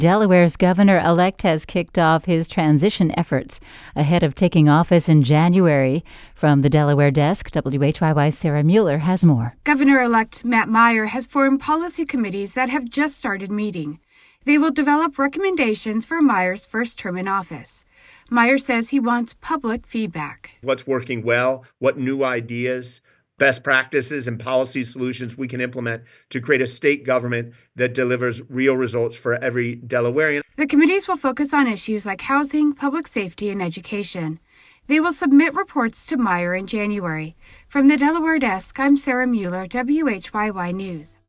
Delaware's governor-elect has kicked off his transition efforts ahead of taking office in January. From the Delaware desk, WHYY's Sarah Mueller has more. Governor-elect Matt Meyer has formed policy committees that have just started meeting. They will develop recommendations for Meyer's first term in office. Meyer says he wants public feedback. What's working well, what new ideas, best practices, and policy solutions we can implement to create a state government that delivers real results for every Delawarean. The committees will focus on issues like housing, public safety, and education. They will submit reports to Meyer in January. From the Delaware desk, I'm Sarah Mueller, WHYY News.